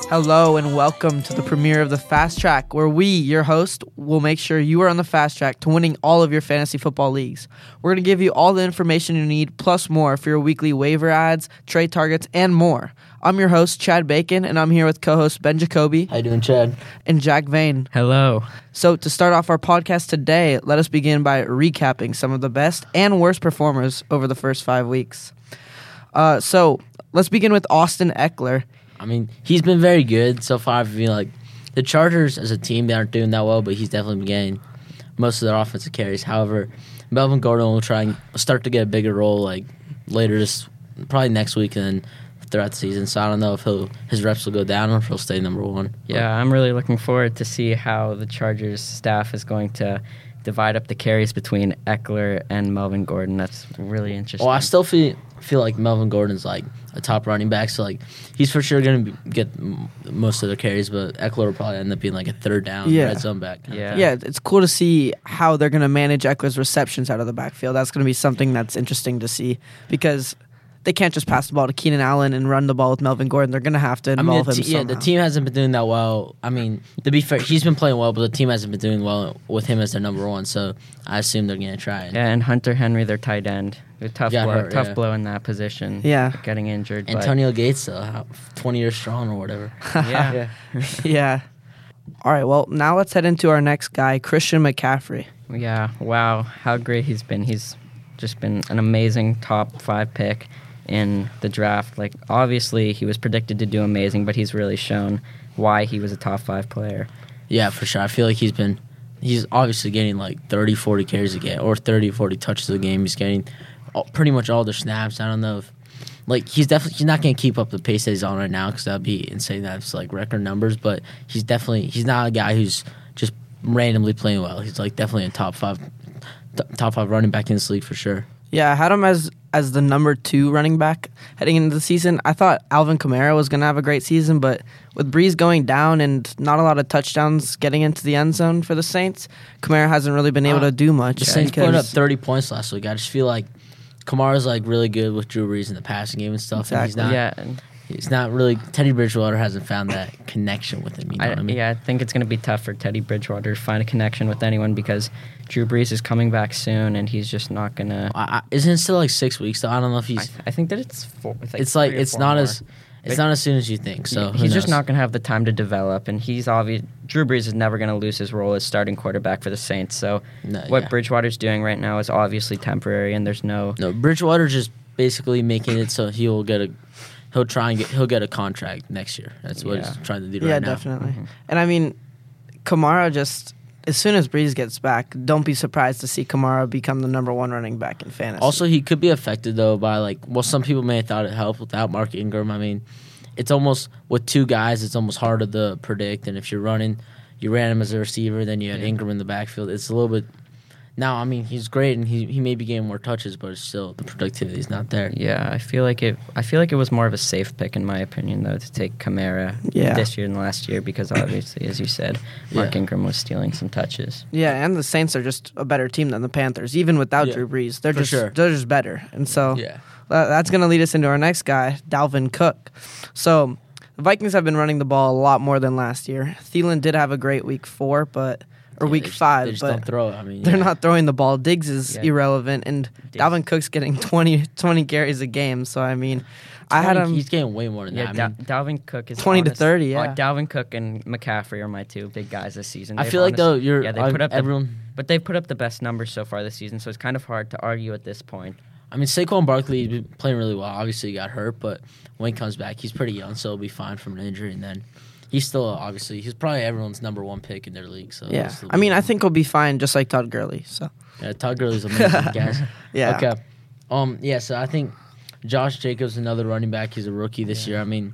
Hello and welcome to the premiere of the Fast Track, where we, your host, will make sure you are on the fast track to winning all of your fantasy football leagues. We're going to give you all the information you need, plus more for your weekly waiver ads, trade targets, and more. I'm your host, Chad Bacon, and I'm here with co-host Ben Jacoby. How you doing, Chad? And Jack Vane. Hello. So to start off our podcast today, let us begin by recapping some of the best and worst performers over the first 5 weeks. So let's begin with Austin Ekeler. I mean, he's been very good so far. I feel like the Chargers as a team, they aren't doing that well, but he's definitely been getting most of their offensive carries. However, Melvin Gordon will try and start to get a bigger role like later probably next week and then throughout the season. So I don't know if his reps will go down or if he'll stay number one. Yeah, I'm really looking forward to see how the Chargers staff is going to divide up the carries between Ekeler and Melvin Gordon. That's really interesting. Well, I still feel like Melvin Gordon's like a top running back, so like he's for sure going to get most of the carries, but Ekeler will probably end up being like a third down red zone back. Yeah, it's cool to see how they're going to manage Ekeler's receptions out of the backfield. That's going to be something that's interesting to see because they can't just pass the ball to Keenan Allen and run the ball with Melvin Gordon. They're going to have to involve him somehow. Yeah, the team hasn't been doing that well. I mean, to be fair, he's been playing well, but the team hasn't been doing well with him as their number one, so I assume they're going to try it. Yeah, and Hunter Henry, their tight end. Tough blow in that position. Yeah. Getting injured. Antonio Gates, though, 20 years strong or whatever. Yeah. Yeah. All right, well, now let's head into our next guy, Christian McCaffrey. Yeah, wow, how great he's been. He's just been an amazing top 5 pick in the draft. Like, obviously, he was predicted to do amazing, but he's really shown why he was a top 5 player. Yeah, for sure. I feel like he's obviously getting like 30, 40 carries a game, or 30, 40 touches a game. He's getting pretty much all their snaps. I don't know if, like, he's not going to keep up the pace that he's on right now because that would be insane. That's like record numbers, but he's not a guy who's just randomly playing well. He's like definitely a top five running back in this league for sure. Yeah, I had him as the number 2 running back heading into the season. I thought Alvin Kamara was going to have a great season, but with Breeze going down and not a lot of touchdowns getting into the end zone for the Saints, Kamara hasn't really been able to do much. The Saints put up 30 points last week. I just feel like Kamara's like really good with Drew Brees in the passing game and stuff. Exactly. And he's not really. Teddy Bridgewater hasn't found that connection with him. You know what I mean? Yeah, I think it's going to be tough for Teddy Bridgewater to find a connection with anyone because Drew Brees is coming back soon, and he's just not going to. Isn't it still like 6 weeks? Though I don't know if he's. I think that it's 4. It's not as soon as you think. So he's just not going to have the time to develop, and Drew Brees is never going to lose his role as starting quarterback for the Saints. So Bridgewater's doing right now is obviously temporary, and there's no. No, Bridgewater's just basically making it so he'll get a contract next year. That's what he's trying to do right now. Yeah, definitely. Mm-hmm. And I mean, Kamara just, as soon as Breeze gets back, don't be surprised to see Kamara become the number 1 running back in fantasy. Also, he could be affected, though, by some people may have thought it helped without Mark Ingram. I mean, it's almost, with 2 guys, it's almost harder to predict. And if you ran him as a receiver, then you had Ingram in the backfield. It's a little bit. Now, I mean, he's great, and he may be getting more touches, but it's still the productivity's not there. Yeah, I feel like it was more of a safe pick, in my opinion, though, to take Kamara this year than last year, because obviously, as you said, Mark Ingram was stealing some touches. Yeah, and the Saints are just a better team than the Panthers, even without Drew Brees. They're just better, and so that's going to lead us into our next guy, Dalvin Cook. So the Vikings have been running the ball a lot more than last year. Thielen did have a great week 4, week 5, they just but don't throw it. I mean, they're not throwing the ball. Diggs is irrelevant, and Dalvin Cook's getting 20 carries a game. So I mean, I had him. He's getting way more than that. Dalvin Cook is 20 to 30. Yeah, Dalvin Cook and McCaffrey are my 2 big guys this season. I feel like though but they've put up the best numbers so far this season. So it's kind of hard to argue at this point. I mean, Saquon Barkley has been playing really well. Obviously, he got hurt, but when he comes back, he's pretty young, so he'll be fine from an injury, and then. He's still, he's probably everyone's number 1 pick in their league. So yeah, I mean, I think he'll be fine, just like Todd Gurley. So yeah, Todd Gurley's amazing, guys. Yeah. Okay. So I think Josh Jacobs, another running back. He's a rookie this year. I mean,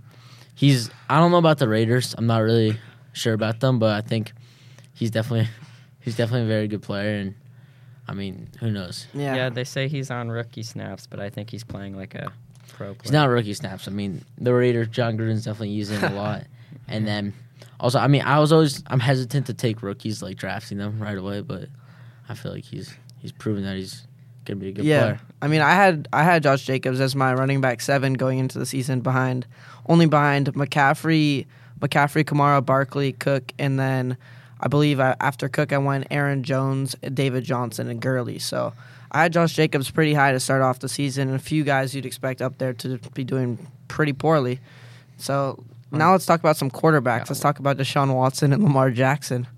I don't know about the Raiders. I'm not really sure about them, but I think he's definitely a very good player. And I mean, who knows? Yeah, they say he's on rookie snaps, but I think he's playing like a pro player. He's not rookie snaps. I mean, the Raiders, John Gruden's definitely using him a lot. And then, also, I mean, I'm hesitant to take rookies, like drafting them right away, but I feel like he's proven that he's going to be a good player. I mean, I had Josh Jacobs as my running back 7 going into the season behind McCaffrey, McCaffrey, Kamara, Barkley, Cook, and then I believe after Cook I went Aaron Jones, David Johnson, and Gurley. So I had Josh Jacobs pretty high to start off the season, and a few guys you'd expect up there to be doing pretty poorly. So now let's talk about some quarterbacks. Let's talk about Deshaun Watson and Lamar Jackson.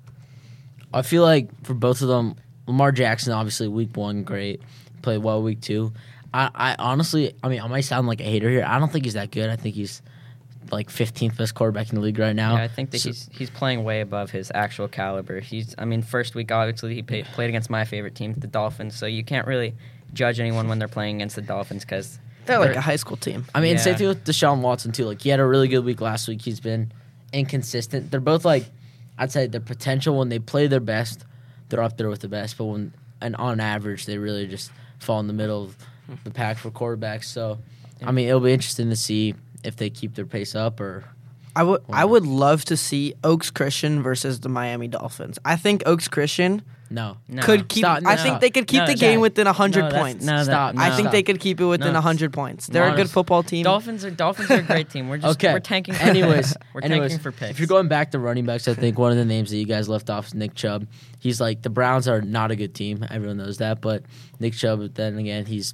I feel like for both of them, Lamar Jackson, obviously, week 1, great. Played well week 2. I honestly, I might sound like a hater here. I don't think he's that good. I think he's like 15th best quarterback in the league right now. Yeah, I think that he's playing way above his actual caliber. First week, obviously, he played against my favorite team, the Dolphins, so you can't really judge anyone when they're playing against the Dolphins because they're like a high school team. Same thing with Deshaun Watson, too. Like, he had a really good week last week. He's been inconsistent. They're both, like, I'd say their potential when they play their best, they're up there with the best, but on average, they really just fall in the middle of the pack for quarterbacks. So, it'll be interesting to see if they keep their pace up or. I would love to see Oaks Christian versus the Miami Dolphins. I think Oaks Christian could keep. I think they could keep the game within 100 points. I think they could keep it within 100 points. They're a good football team. Dolphins are a great team. We're tanking. Tanking for picks. If you're going back to running backs, I think one of the names that you guys left off is Nick Chubb. He's like, the Browns are not a good team. Everyone knows that, but Nick Chubb. Then again, he's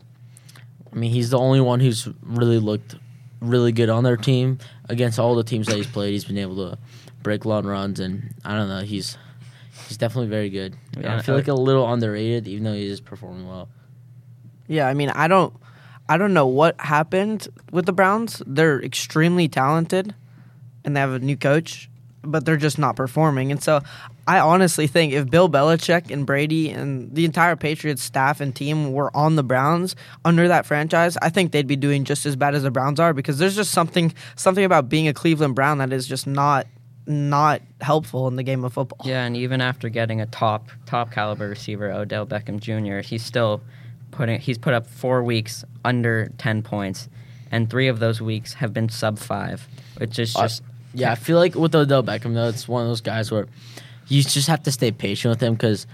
the only one who's really looked really good on their team against all the teams that he's played. He's been able to break long runs, and I don't know. He's definitely very good. Yeah, I feel like a little underrated, even though he is performing well. Yeah, I don't know what happened with the Browns. They're extremely talented, and they have a new coach, but they're just not performing. And so I honestly think if Bill Belichick and Brady and the entire Patriots staff and team were on the Browns under that franchise, I think they'd be doing just as bad as the Browns are, because there's just something about being a Cleveland Brown that is just not helpful in the game of football. Yeah, and even after getting a top caliber receiver, Odell Beckham Jr., he's put up 4 weeks under 10 points, and 3 of those weeks have been sub 5, which is just yeah. I feel like with Odell Beckham though, it's one of those guys where you just have to stay patient with him because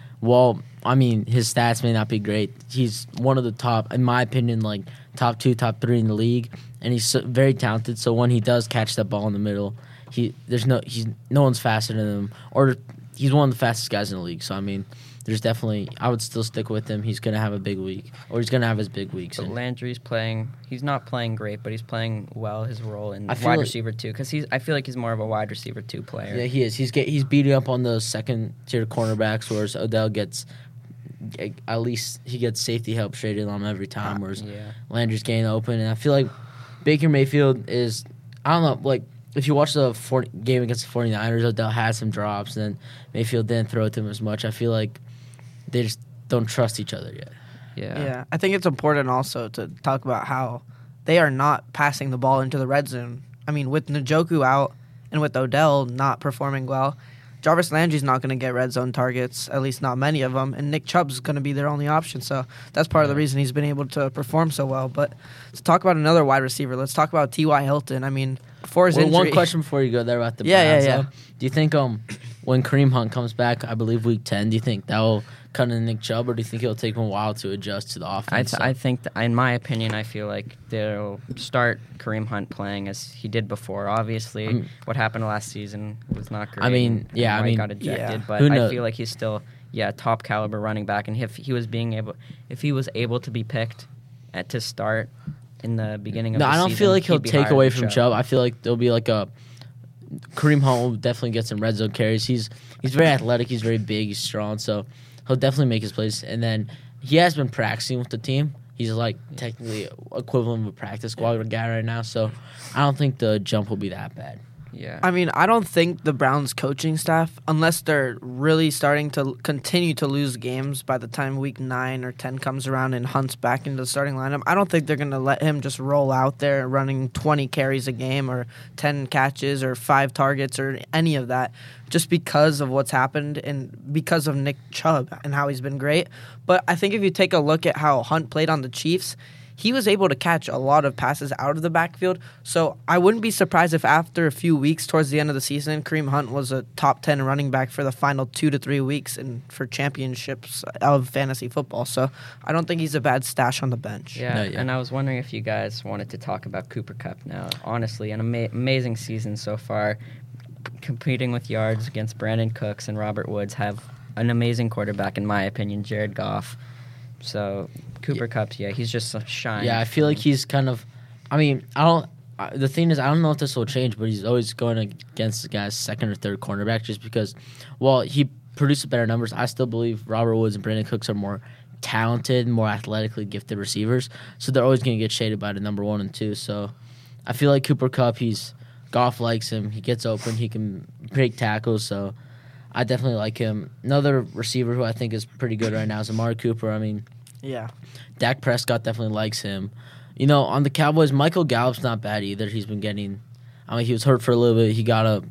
his stats may not be great. He's one of the top, in my opinion, like top 2, top 3 in the league, and he's very talented. So when he does catch that ball in the middle, no one's faster than him, or he's one of the fastest guys in the league. So there's definitely, I would still stick with him. He's gonna have a big week, or he's gonna have his big weeks. But Landry's playing. He's not playing great, but he's playing well his role in wide receiver 2, because I feel like he's more of a wide receiver 2 player. Yeah, he is. He's beating up on those second tier cornerbacks, whereas Odell gets. At least he gets safety help straight in on him every time, whereas Landry's getting open. And I feel like Baker Mayfield is, I don't know, like, if you watch the game against the 49ers, Odell had some drops, and then Mayfield didn't throw it to him as much. I feel like they just don't trust each other yet. Yeah. I think it's important also to talk about how they are not passing the ball into the red zone. With Njoku out and with Odell not performing well, Jarvis Landry's not going to get red zone targets, at least not many of them, and Nick Chubb's going to be their only option. So that's part of the reason he's been able to perform so well. But to talk about another wide receiver, let's talk about T.Y. Hilton. Before his injury... One question before you go there about the Browns. Yeah. Do you think when Kareem Hunt comes back, I believe week 10, do you think that will cut into Nick Chubb, or do you think it'll take him a while to adjust to the offense? I think, in my opinion, I feel like they'll start Kareem Hunt playing as he did before. Obviously, what happened last season was not great. Got ejected, but I feel like he's still top caliber running back, and if he was able to be picked to start in the beginning of the season. I don't feel like he'll take away from Chubb. I feel like there'll be like a Kareem Hunt will definitely get some red zone carries. He's very athletic. He's very big. He's strong. So he'll definitely make his plays. And then he has been practicing with the team. He's like technically equivalent of a practice squad guy right now. So I don't think the jump will be that bad. Yeah. I don't think the Browns coaching staff, unless they're really starting to continue to lose games by the time week 9 or 10 comes around and Hunt's back into the starting lineup, I don't think they're going to let him just roll out there running 20 carries a game or 10 catches or 5 targets or any of that, just because of what's happened and because of Nick Chubb and how he's been great. But I think if you take a look at how Hunt played on the Chiefs, he was able to catch a lot of passes out of the backfield. So I wouldn't be surprised if after a few weeks towards the end of the season, Kareem Hunt was a top 10 running back for the final 2 to 3 weeks and for championships of fantasy football. So I don't think he's a bad stash on the bench. Yeah, and I was wondering if you guys wanted to talk about Cooper Kupp now. Honestly, an amazing season so far. competing with yards against Brandon Cooks and Robert Woods, have an amazing quarterback, in my opinion, Jared Goff. So Cooper Kupp, he's just a shine. Yeah, I feel like he's kind of. I mean, I don't. The thing is, I don't know if this will change, but he's always going against the guy's second or third cornerback just because, well, he produces better numbers. I still believe Robert Woods and Brandon Cooks are more talented, more athletically gifted receivers, so they're always going to get shaded by the number 1 and 2. So I feel like Cooper Kupp, Goff likes him. He gets open. He can break tackles, so I definitely like him. Another receiver who I think is pretty good right now is Amari Cooper. I mean, Yeah. Dak Prescott definitely likes him. You know, on the Cowboys, Michael Gallup's not bad either. He's been getting, I mean, he was hurt for a little bit. He got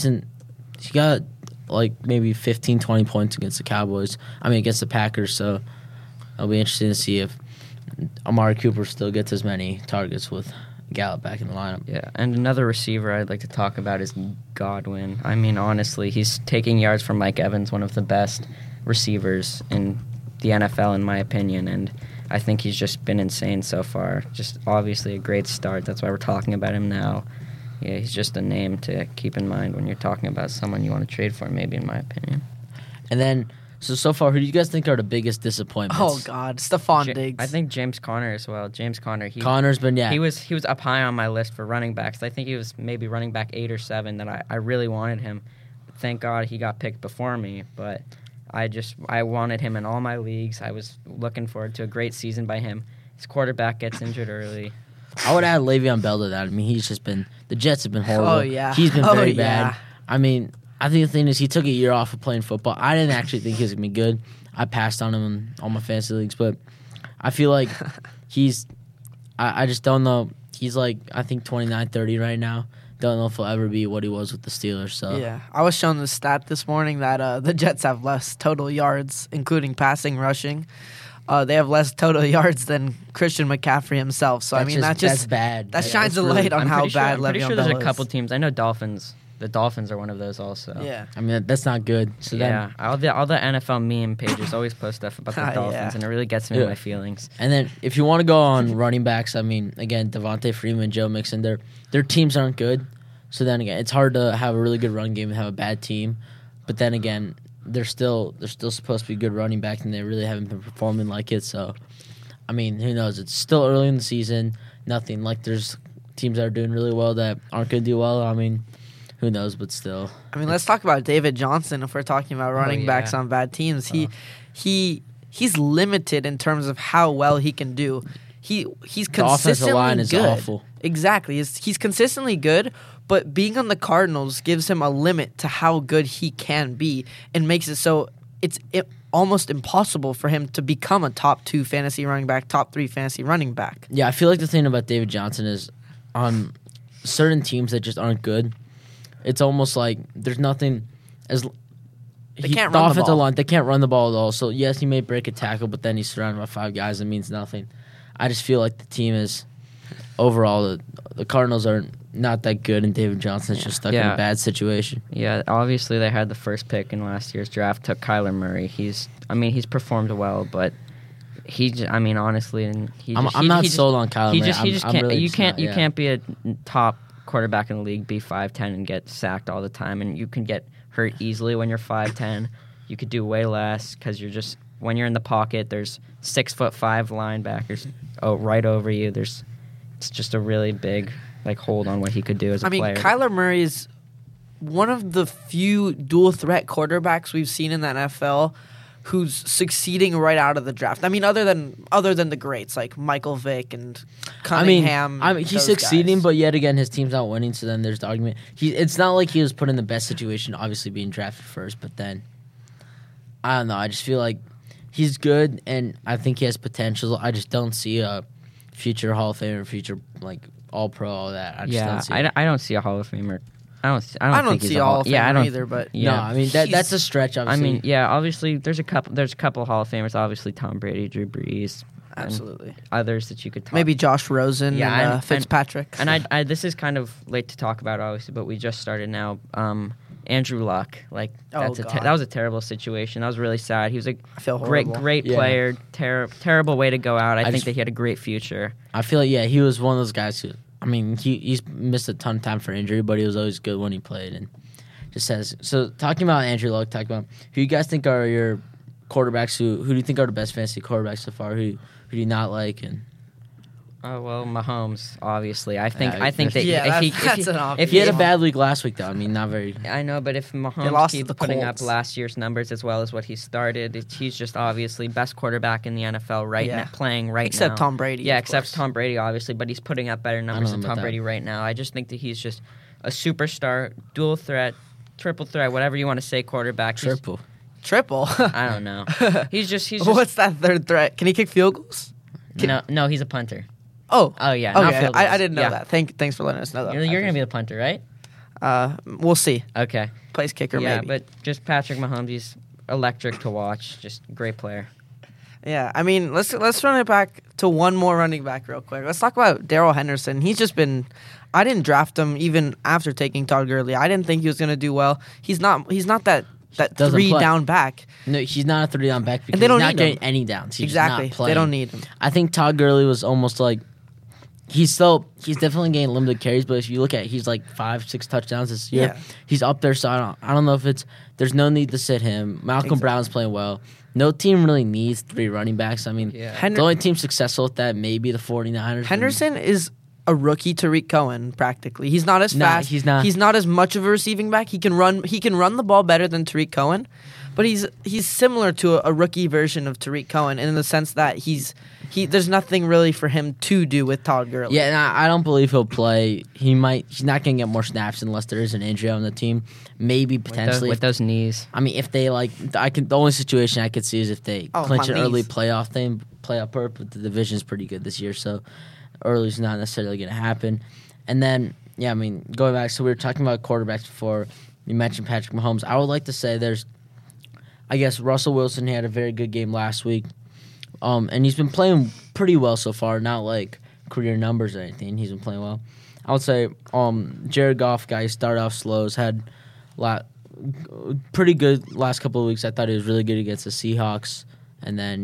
like maybe 15, 20 points against the Cowboys. I mean, against the Packers. So it'll be interesting to see if Amari Cooper still gets as many targets with Gallup back in the lineup. Yeah, and another receiver I'd like to talk about is Godwin. I mean, honestly, he's taking yards from Mike Evans, one of the best receivers in the NFL, in my opinion, and I think he's just been insane so far. Just obviously a great start. That's why we're talking about him now. Yeah, he's just a name to keep in mind when you're talking about someone you want to trade for, maybe, in my opinion. And then, so far, who do you guys think are the biggest disappointments? Oh God, Stephon Diggs. I think James Conner as well. James Conner. Connor's been, yeah. He was up high on my list for running backs. I think he was maybe running back 8 or 7 that I really wanted him. Thank God he got picked before me, but I wanted him in all my leagues. I was looking forward to a great season by him. His quarterback gets injured early. I would add Le'Veon Bell to that. I mean, the Jets have been horrible. Oh, yeah. He's been very yeah. bad. I mean, I think the thing is he took a year off of playing football. I didn't actually think he was going to be good. I passed on him in all my fantasy leagues, but I feel like I just don't know. He's like, I think 29, 30 right now. Don't know if he'll ever be what he was with the Steelers. So Yeah, I was shown the stat this morning that the Jets have less total yards, including passing, rushing. They have less total yards than Christian McCaffrey himself. So that's bad. That shines a light on how bad Le'Veon Bell is. I'm pretty sure there's a couple teams. I know Dolphins. The Dolphins are one of those also. Yeah. I mean, that's not good. So yeah, all the NFL meme pages always post stuff about the Dolphins, yeah. and it really gets me in my feelings. And then if you want to go on running backs, I mean, again, Devontae Freeman, Joe Mixon, their teams aren't good. So then again, it's hard to have a really good run game and have a bad team. But then again, they're still supposed to be good running backs, and they really haven't been performing like it. So, I mean, who knows? It's still early in the season. Nothing like there's teams that are doing really well that aren't going to do well. I mean, who knows? But still, I mean, let's talk about David Johnson if we're talking about running backs on bad teams. He's limited in terms of how well he can do. He's consistently the offensive line is good. awful. Exactly. He's consistently good, but being on the Cardinals gives him a limit to how good he can be and makes it so it's almost impossible for him to become a top 2 fantasy running back, top 3 fantasy running back. Yeah, I feel like the thing about David Johnson is on certain teams that just aren't good, it's almost like there's nothing as They can't run the offensive ball. line. They can't run the ball at all. So yes, he may break a tackle, but then he's surrounded by 5 guys. It means nothing. I just feel like the team is overall the Cardinals are not that good, and David Johnson's just stuck in a bad situation. Yeah, obviously they had the first pick in last year's draft, took Kyler Murray. He's performed well, but honestly, and I'm not sold on Kyler Murray. He just can't. Really you can't. not, You can't be a top quarterback in the league, be 5'10", and get sacked all the time, and you can get hurt easily when you're 5'10". You could do way less because you're just when you're in the pocket. There's 6'5" linebackers right over you. It's just a really big hold on what he could do as a player. Kyler Murray is one of the few dual threat quarterbacks we've seen in the NFL who's succeeding right out of the draft. I mean, other than the greats like Michael Vick and Cunningham. He's succeeding, guys. but yet again, his team's not winning. So then there's the argument. It's not like he was put in the best situation, obviously being drafted first. But then I don't know. I just feel like he's good, and I think he has potential. I just don't see a future Hall of Famer, future All Pro, all that. I just don't see it. I don't see a Hall of Famer. I don't think he's see a Hall of Famer I don't either, but no, I mean that's a stretch. Obviously. I mean, yeah, obviously there's a couple Hall of Famers. Obviously Tom Brady, Drew Brees, absolutely. Others that you could talk. Maybe Josh Rosen and Fitzpatrick. And I this is kind of late to talk about, obviously, but we just started now. Andrew Luck, that was a terrible situation. That was really sad. He was a great player. Terrible way to go out. I think that he had a great future. I feel like he was one of those guys who. I mean, he's missed a ton of time for injury, but he was always good when he played, and just says. So talking about Andrew Luck, talking about who you guys think are your quarterbacks. Who do you think are the best fantasy quarterbacks so far? Who do you not like? And Oh well, Mahomes, obviously. I think Yeah, that yeah, if that's an obvious. if he had a bad week last week, though. I mean, not very. I know, but if lost Mahomes to keeps the putting Colts. up last year's numbers as well as what he started, he's just obviously best quarterback in the NFL right Yeah. now, playing right Except now. Tom Brady. Yeah, of except course. Tom Brady, obviously, but he's putting up better numbers know than about Tom that. Brady right now. I just think that he's just a superstar, dual threat, triple threat, whatever you want to say, quarterback. He's- Triple. I don't know. He's just What's that third threat? Can he kick field goals? no, he's a punter. Oh. Oh yeah, not Okay, field I goals. didn't know Yeah. that. Thanks for letting us know that. You're gonna be the punter, right? We'll see. Okay. Place kicker, Yeah, maybe. but just Patrick Mahomes, he's electric to watch. Just great player. Yeah, I mean, let's run it back to one more running back real quick. Let's talk about Darrell Henderson. He's just been. I didn't draft him even after taking Todd Gurley. I didn't think he was going to do well. He's not that Doesn't three play. down back. No, he's not a 3-down back because they don't he's not need him. getting any downs. He's Exactly. Just not They don't playing. need him. I think Todd Gurley was almost like he's definitely getting limited carries, but if you look at he's like 5-6 touchdowns this year. Yeah. He's up there, so I don't know if there's no need to sit him. Malcolm Exactly. Brown's playing well. No team really needs 3 running backs. I mean, Yeah. the only team successful with that maybe the 49ers. Henderson is a rookie Tariq Cohen practically. He's not as Nah, fast. he's not. He's not as much of a receiving back. He can run the ball better than Tariq Cohen, but he's similar to a rookie version of Tariq Cohen in the sense that there's nothing really for him to do with Todd Gurley. Yeah, and I don't believe he'll play. He's not going to get more snaps unless there is an injury on the team. Maybe potentially with those knees. I mean, if they the only situation I could see is if they clinch my an early knees. playoff berth, but the division's pretty good this year, so early's not necessarily going to happen. And then, yeah, I mean, going back, so we were talking about quarterbacks before. You mentioned Patrick Mahomes. I would like to say I guess Russell Wilson had a very good game last week, and he's been playing pretty well so far. Not like career numbers or anything. He's been playing well. I would say Jared Goff, guy, started off slow, has had pretty good last couple of weeks. I thought he was really good against the Seahawks, and then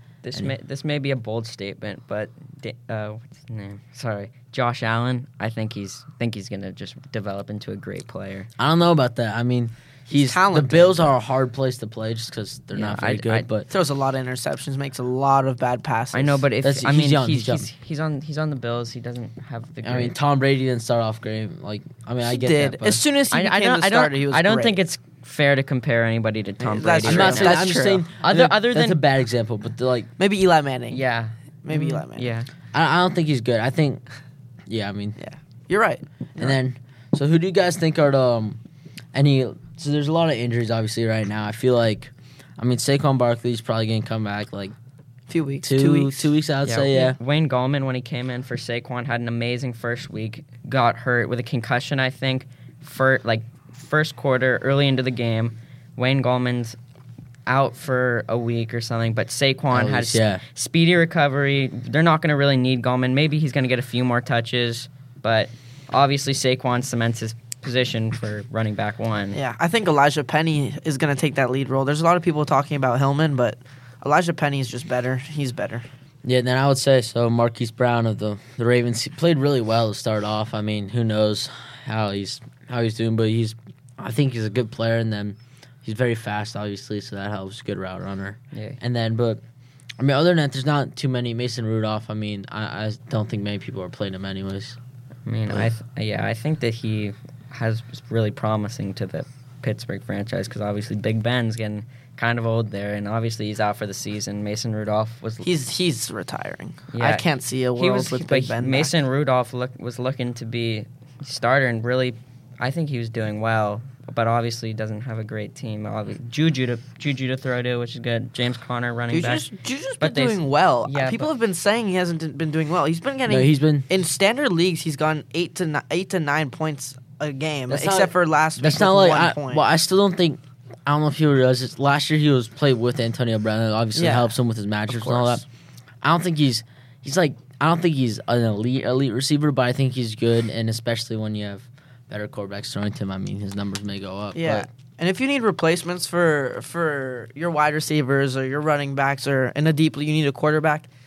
This may be a bold statement, but what's his name? Sorry, Josh Allen. I think he's gonna just develop into a great player. I don't know about that. I mean, He's the talented. Bills are a hard place to play just because they're Yeah, not very good. But Throws a lot of interceptions, makes a lot of bad passes. I know, but He's young, he's young. he's on the Bills. He doesn't have the. I mean, Tom Brady didn't start off great. Like, I mean, I he get did. that. But As soon as he became the starter, he was I don't great. think it's fair to compare anybody to Tom That's Brady. I'm true. not right saying. now. That's I'm just true. saying. Other that's than- a bad example, but maybe Eli Manning. Yeah, Maybe Eli Manning. yeah. I don't think he's good. I think, yeah, I mean, Yeah. You're right. and then so who do you guys think are the any? So there's a lot of injuries obviously right now. I feel like, I mean, Saquon Barkley's probably gonna come back like Few weeks. 2 weeks. 2 weeks. I'd say yeah. Wayne Gallman, when he came in for Saquon, had an amazing first week. Got hurt with a concussion, I think, for first quarter, early into the game. Wayne Gallman's out for a week or something, but Saquon At has least, yeah. speedy recovery. They're not going to really need Gallman. Maybe he's going to get a few more touches, but obviously Saquon cements his position for running back one. Yeah, I think Elijah Penny is going to take that lead role. There's a lot of people talking about Hillman, but Elijah Penny is just better. He's better. Yeah, then I would say so. Marquise Brown of the Ravens, he played really well to start off. I mean, who knows how he's doing, but I think he's a good player, and then he's very fast, obviously, so that helps. Good route runner. Yeah. And then, but I mean, other than that, there's not too many. Mason Rudolph. I mean, I don't think many people are playing him anyways. I mean, I think that he has really promising to the Pittsburgh franchise because obviously Big Ben's getting kind of old there, and obviously he's out for the season. Mason Rudolph was He's retiring. Yeah. I can't see a world with Big Ben. Mason Rudolph was looking to be starter, and really, I think he was doing well. But obviously, he doesn't have a great team. Juju to throw to, which is good. James Conner running back. Juju's But been doing well. yeah, People but- have been saying he hasn't been doing well. He's been getting. No, he's been. in standard leagues. He's gone 8 to 9 points a game, That's except not- for last week. That's with not like. 1 point. Well, I still don't think. I don't know if he realizes this. Last year he was played with Antonio Brown. That obviously Yeah. helps him with his matchups and all course. that. I don't think he's like. I don't think he's an elite receiver, but I think he's good, and especially when you have better quarterbacks throwing to him, I mean, his numbers may go up. Yeah. But And if you need replacements for your wide receivers or your running backs or in a deep league, you need a quarterback.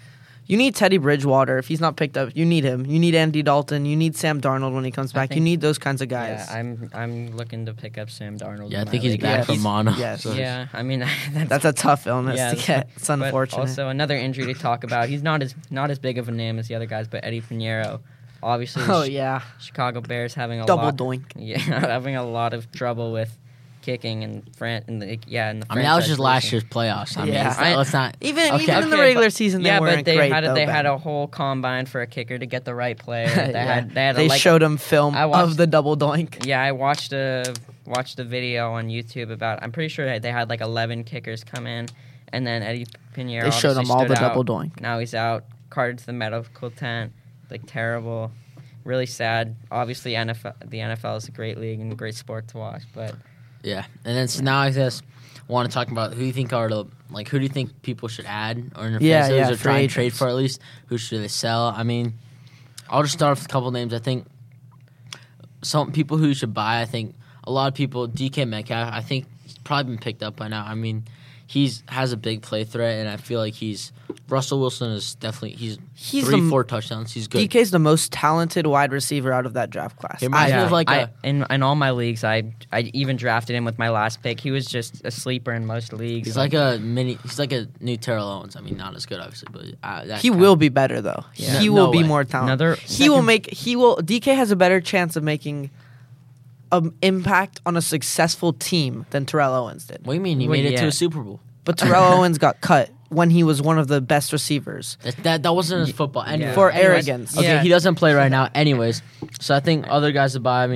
You need Teddy Bridgewater. If he's not picked up, you need him. You need Andy Dalton. You need Sam Darnold when he comes back. You need those kinds of guys. Yeah, I'm looking to pick up Sam Darnold. Yeah, I in think my he's league. back from mono. Yes. So- Yeah, I mean That's a tough illness to get. It's but unfortunate. also another injury to talk about. He's not as big of a name as the other guys, but Eddie Pinheiro, obviously. Oh yeah, Chicago Bears having a double lot, doink. Yeah, having a lot of trouble with kicking and I mean, that was just last year's playoffs. I mean, Yeah. let's not. Even Okay. in the Okay, regular but- season, they yeah, weren't but they great. had though, they had Ben. a whole combine for a kicker to get the right player. They Yeah. had They like, showed him film I watched- of the double doink. Yeah, I watched a video on YouTube about. I'm pretty sure they had like 11 kickers come in, and then Eddie Pinheiro. They showed obviously him all the stood out. double doink. Now he's out, carted to the medical tent. Like terrible, really sad. Obviously, the NFL is a great league and a great sport to watch, but Yeah, and then so now I just want to talk about who you think are the who do you think people should add or in their Yeah, fantasy yeah, or free try and trade agents. for at least? Who should they sell? I mean, I'll just start with a couple names. I think some people who you should buy. I think a lot of people. DK Metcalf. I think he's probably been picked up by now. I mean, has a big play threat, and I feel like Russell Wilson is definitely he's 3-4 touchdowns. He's good. DK's the most talented wide receiver out of that draft class. He reminds me of like in all my leagues, I even drafted him with my last pick. He was just a sleeper in most leagues. He's like a new Terrell Owens. I mean, not as good obviously, but he will be better though. Yeah. He No will be way. more talented. Another DK has a better chance of making an impact on a successful team than Terrell Owens did. What do you mean? He Well, made it to yeah. a Super Bowl. But Terrell Owens got cut when he was one of the best receivers. That wasn't his football. Anyway, For anyways, arrogance. Okay, Yeah. he doesn't play right now. Anyways, so I think other guys to buy.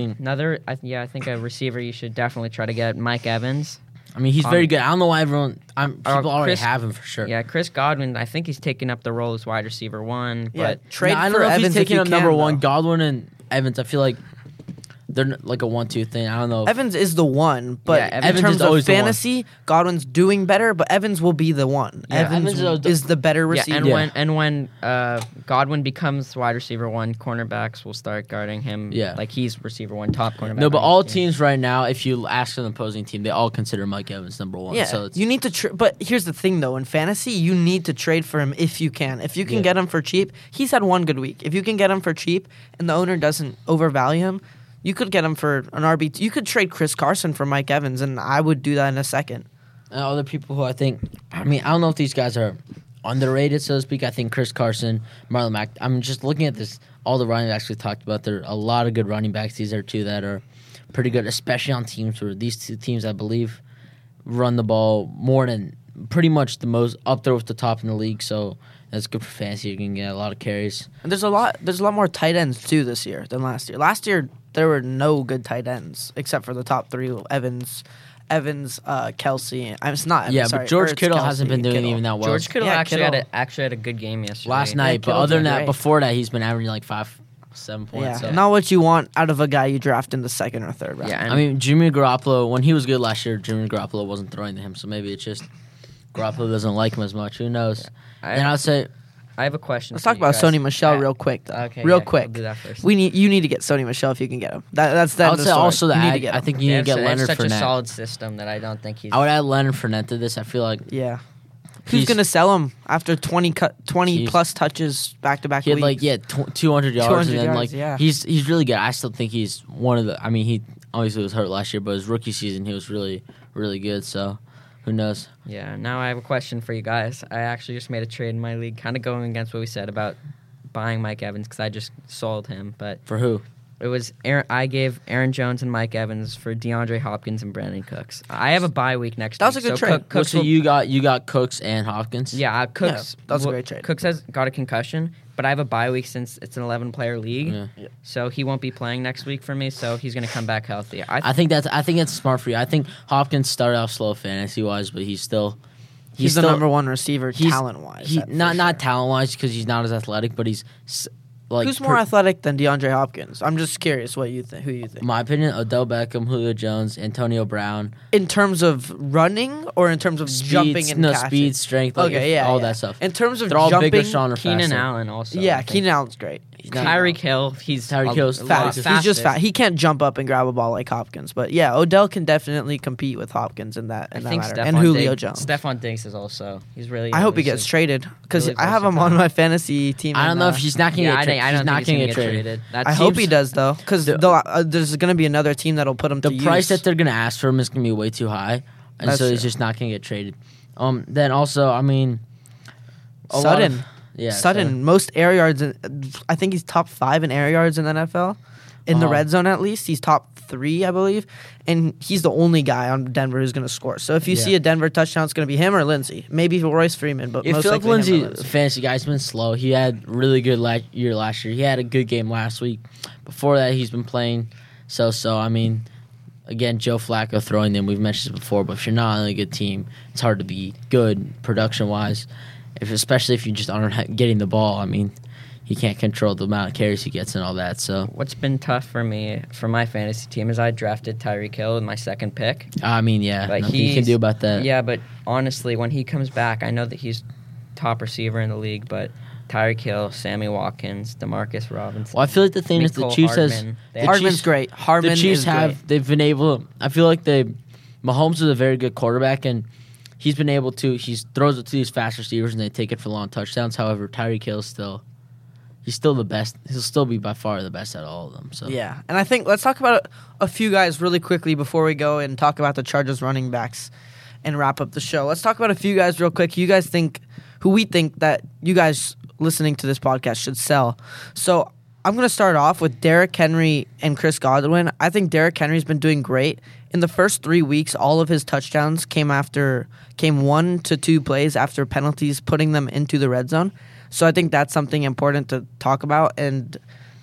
I think a receiver you should definitely try to get Mike Evans. I mean, he's very good. I don't know why everyone. People already Chris- have him for sure. Yeah, Chris Godwin. I think he's taken up the role as wide receiver one. Yeah, But trade No, I don't for know if Evans he's taking you up number can, one. though. Godwin and Evans. I feel like they're like a 1-2 thing. I don't know. Evans is the one, but Yeah, in Evans terms is of always the one. fantasy, Godwin's doing better, but Evans will be the one. Yeah, Evans Evans is the better yeah, receiver. when Godwin becomes wide receiver one, cornerbacks will start guarding him. Yeah. like he's receiver one, top cornerback. No, but on all his team. teams right now, if you ask an opposing team, they all consider Mike Evans number one. Yeah, So it's, you need to. But here's the thing, though. In fantasy, you need to trade for him if you can. If you can Yeah. get him for cheap, he's had one good week. If you can get him for cheap and the owner doesn't overvalue him, you could get him for an RB. You could trade Chris Carson for Mike Evans, and I would do that in a second. other people who I think. I mean, I don't know if these guys are underrated, so to speak. I think Chris Carson, Marlon Mack. I'm just looking at this. All the running backs we talked about. There are a lot of good running backs. These are two that are pretty good, especially on teams where these two teams, I believe, run the ball more than pretty much the most up there with the top in the league. So that's good for fantasy. You can get a lot of carries. And there's a lot more tight ends too this year than last year. Last year there were no good tight ends except for the top three: Evans, Kelsey. It's not. Evans, Yeah, sorry, but George Ertz, Kittle Kelsey, hasn't been doing Kittle. even that well. George Kittle Yeah, actually Kittle. had a good game yesterday. Last night, but Kittle's other than been that, great. before that, he's been averaging like 7 points. Yeah, So. not what you want out of a guy you draft in the second or third round. Yeah, and I mean, Jimmy Garoppolo, when he was good last year, Jimmy Garoppolo wasn't throwing to him, so maybe it's just Garoppolo doesn't like him as much. Who knows? And I'd say, I have a question. Let's for talk you about guys. Sony Michelle Yeah. real quick, though. Okay, real yeah, quick. I'll do that first. You need to get Sony Michelle if you can get him. That's the I end would of say the story. also You need to that get I him. think you need to get They have Leonard such a Fournette. solid system that I don't think he's. I would add Leonard Fournette to this. I feel like Yeah. Who's He's- going to sell him after 20 He's- plus touches back to back he had weeks? like 200 yards, 200 and then yards, like yeah. he's really good. I still think he's one of the. I mean, he obviously was hurt last year, but his rookie season he was really good. So who knows? Yeah. Now I have a question for you guys. I actually just made a trade in my league, kind of going against what we said about buying Mike Evans because I just sold him, but For who? it was I gave Aaron Jones and Mike Evans for DeAndre Hopkins and Brandon Cooks. I have a bye week next That was week. a good so trade. Cooks So will- you got Cooks and Hopkins. yeah, Cooks. Yeah, that was a great trade. Cooks has got a concussion, but I have a bye week since it's an 11-player league. Yeah. So he won't be playing next week for me. So he's going to come back healthy. I think that's smart for you. I think Hopkins started off slow fantasy wise, but he's the He's number one receiver talent wise. Not talent wise because he's not as athletic, but he's like Who's more athletic than DeAndre Hopkins? I'm just curious what you think. Who you think? In my opinion, Odell Beckham, Julio Jones, Antonio Brown. In terms of running or in terms of jumping and catching? Speed, strength, Okay, yeah, all yeah. that stuff. In terms of They're all jumping, bigger, stronger, Keenan faster. Allen also. I yeah, think. Keenan Allen's great. not- Tyreek Hill, he's Tyreek Hill's a lot Fast. He's just fastest. fast. He can't jump up and grab a ball like Hopkins, but yeah, Odell can definitely compete with Hopkins in that. I In that think matter. Stephon And Julio Diggs, Jones. Stephon Diggs is also. He's really. I hope he elusive. gets traded because Really I have him on versatile. my fantasy team. I don't and, know if he's not going to Yeah, get traded. I don't He's not think going to he's get gonna traded. That I hope he seems- does though, because there's going to be another team that'll put him to The price use. that they're going to ask for him is going to be way too high, and That's so he's true. just not going to get traded. Then also, I mean, a lot Sutton. of- yeah, Sutton, most air yards. I think he's top 5 in air yards in the NFL. In the Uh-huh. red zone, at least he's top 3, I believe, and he's the only guy on Denver who's going to score. So if you Yeah. see a Denver touchdown, it's going to be him or Lindsey, maybe Royce Freeman, but Yeah, most Philip likely him or Lindsay, Lindsey. fantasy guy's been slow. He had really good year last year. He had a good game last week. Before that, he's been playing so. I mean, again, Joe Flacco throwing them. We've mentioned this before, but if you're not on a good team, it's hard to be good production wise. Especially if you just aren't getting the ball. I mean, he can't control the amount of carries he gets and all that. So What's been tough for me for my fantasy team is I drafted Tyreek Hill with my second pick. I mean, yeah, But nothing you can do about that. Yeah, but honestly, when he comes back, I know that he's top receiver in the league, but Tyreek Hill, Sammy Watkins, Demarcus Robinson. Well, I feel like the thing is the Mecole Chiefs Hardman, they have- Hardman's Chiefs- great. Hardman the Chiefs is have they've been able. I feel like Mahomes is a very good quarterback, and he's been able to. He throws it to these fast receivers, and they take it for long touchdowns. However, Tyreek Hill he's still the best. He'll still be by far the best out of all of them. So Yeah, and I think let's talk about a few guys really quickly before we go and talk about the Chargers running backs and wrap up the show. Let's talk about a few guys real quick. You guys think who we think that you guys listening to this podcast should sell. So I'm going to start off with Derrick Henry and Chris Godwin. I think Derrick Henry's been doing great. In the first 3 weeks, all of his touchdowns came 1 to 2 plays after penalties, putting them into the red zone. So I think that's something important to talk about and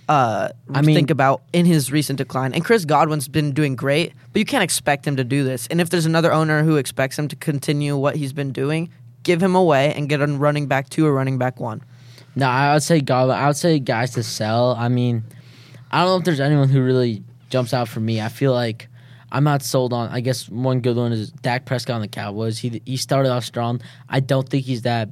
think about in his recent decline. And Chris Godwin's been doing great, but you can't expect him to do this. And if there's another owner who expects him to continue what he's been doing, give him away and get a running back 2 or running back 1. no, I would say Godwin. I would say guys to sell. I mean, I don't know if there's anyone who really jumps out for me. I feel like I'm not sold on. I guess one good one is Dak Prescott on the Cowboys. He started off strong. I don't think he's that.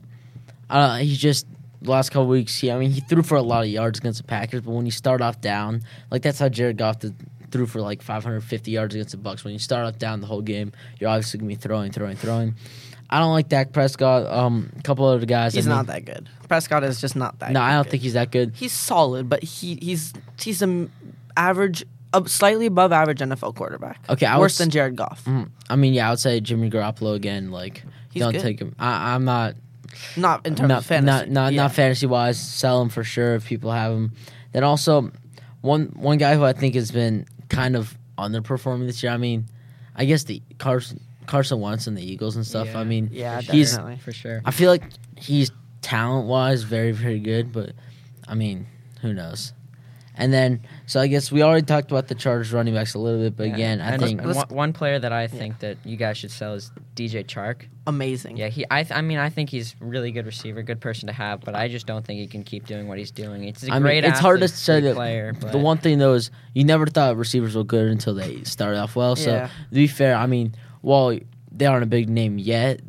He's just the last couple weeks. He threw for a lot of yards against the Packers, but when you start off down, like that's how Jared Goff threw for like 550 yards against the Bucs. When you start off down the whole game, you're obviously gonna be throwing. I don't like Dak Prescott. A couple other guys. He's not that good. Prescott is just not that good. No, I don't think he's that good. He's solid, but he's an average, slightly above average NFL quarterback. Okay, worse than Jared Goff. I mean, yeah, I would say Jimmy Garoppolo again. Like, He's don't good. take him. I'm not. Not in terms of fantasy. Not fantasy wise. Sell him for sure if people have him. Then also, one guy who I think has been kind of underperforming this year. I mean, I guess the Carson Wentz and the Eagles and stuff. Yeah. I mean, Yeah, he's. definitely. for sure. I feel like he's talent wise very, very good, but I mean, who knows? And then, so I guess we already talked about the Chargers running backs a little bit, but Yeah. again, I And think one player that I think that you guys should sell is DJ Chark. Amazing. Yeah, I think he's a really good receiver, good person to have, but I just don't think he can keep doing what he's doing. It's a great it's hard to athlete, say great that. player. The but- one thing though is you never thought receivers were good until they started off well. So Yeah. to be fair, I mean, while they aren't a big name yet,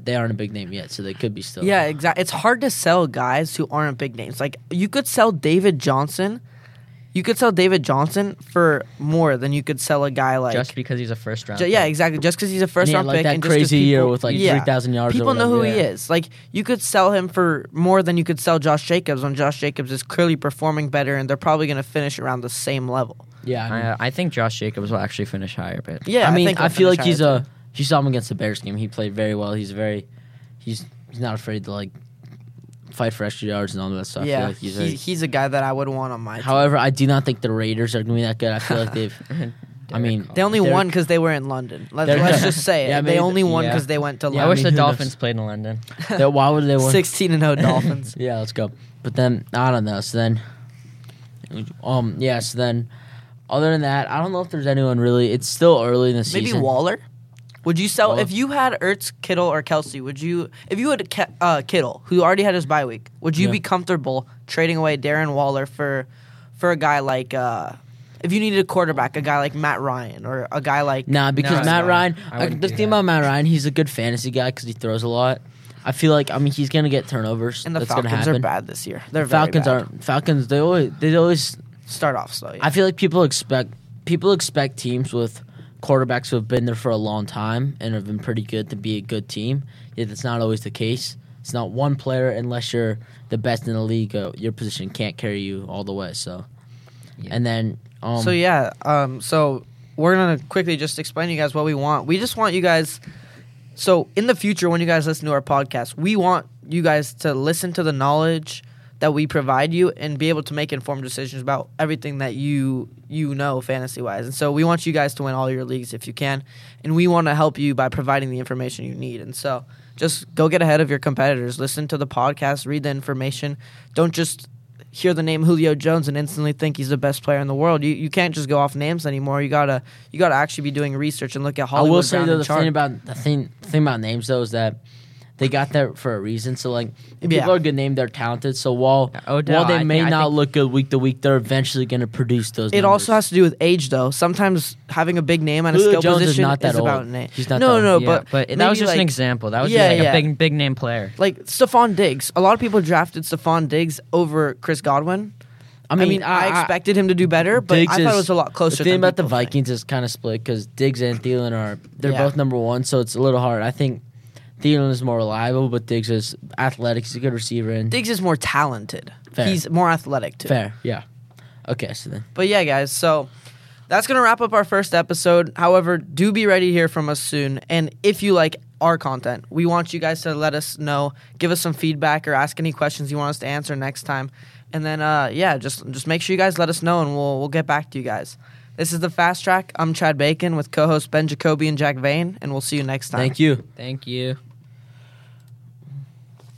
so they could be still. Yeah, exactly. It's hard to sell guys who aren't big names. Like you could sell David Johnson. You could sell David Johnson for more than you could sell a guy like. just because he's a first round. Yeah, exactly. Just because he's a first And he had, round like, pick, that and just 'cause crazy year people- with, like, 3,000 yards or People know who whatever. he Yeah. is. Like you could sell him for more than you could sell Josh Jacobs when Josh Jacobs is clearly performing better, and they're probably going to finish around the same level. Yeah. I mean, I think Josh Jacobs will actually finish higher, but Yeah, I mean, think I he'll feel like finish he's higher, too. you saw him against the Bears game. He played very well. He's not afraid to like fight for extra yards and all that stuff. I feel Yeah, like he's very- he's a guy that I would want on my team. However, I do not think the Raiders are going to be that good. I feel like they've. I mean, They only Derek- won because they were in London. Let's Derek- just say it. Yeah, they maybe- only won yeah. because they went to Yeah, I London. wish mean, the who knows? Dolphins played in London. Why would they win? 16-0 Dolphins. Yeah, let's go. But then I don't know. So then, So then, other than that, I don't know if there's anyone really. It's still early in the Maybe season. Waller. Would you sell Waller. if you had Ertz, Kittle, or Kelsey? Would you if you had Kittle, who already had his bye week? Would you Yeah. be comfortable trading away Darren Waller for a guy like if you needed a quarterback, a guy like Matt Ryan or a guy like Nah, because No, Matt no, Ryan. I wouldn't The do thing that. about Matt Ryan, he's a good fantasy guy because he throws a lot. I feel like he's gonna get turnovers. And the That's gonna Falcons happen. are bad this year. They're Falcons very bad. aren't. Falcons. They always. Start off slow. Yeah. I feel like people expect teams with quarterbacks who have been there for a long time and have been pretty good to be a good team. Yet that's not always the case. It's not one player unless you're the best in the league. Your position can't carry you all the way. So, and then so we're gonna quickly just explain to you guys what we want. We just want you guys. So in the future, when you guys listen to our podcast, we want you guys to listen to the knowledge that we provide you and be able to make informed decisions about everything that you know fantasy-wise. And so we want you guys to win all your leagues if you can, and we want to help you by providing the information you need. And so just go get ahead of your competitors. Listen to the podcast, read the information. Don't just hear the name Julio Jones and instantly think he's the best player in the world. You can't just go off names anymore. You gotta actually be doing research and look at Hollywood. I will say Brown though, and the Chart. thing about names though is that they got there for a reason. So like, if people are good name, they're talented. So while they may not look good week to week, they're eventually going to produce those. It also has to do with age, though. Sometimes having a big name on a Julio skill Jones position is not that about old. name. He's not no, that but old. that was maybe just an like- example. That was Yeah, just like yeah. a big name player. Like Stephon Diggs. A lot of people drafted Stephon Diggs over Chris Godwin. I mean, I expected him to do better, but Diggs I thought it was a lot closer. The thing than about the people think. Vikings is kind of split because Diggs and Thielen they're Yeah. both number one, so it's a little hard. I think Thielen is more reliable, but Diggs is athletic. He's a good receiver. And Diggs is more talented. Fair. He's more athletic too. fair, yeah. Okay, so then. But yeah, guys, so that's going to wrap up our first episode. However, do be ready to hear from us soon. And if you like our content, we want you guys to let us know, give us some feedback, or ask any questions you want us to answer next time. And then, just make sure you guys let us know, and we'll get back to you guys. This is The Fast Track. I'm Chad Bacon with co-hosts Ben Jacoby and Jack Vane, and we'll see you next time. Thank you. Thank you.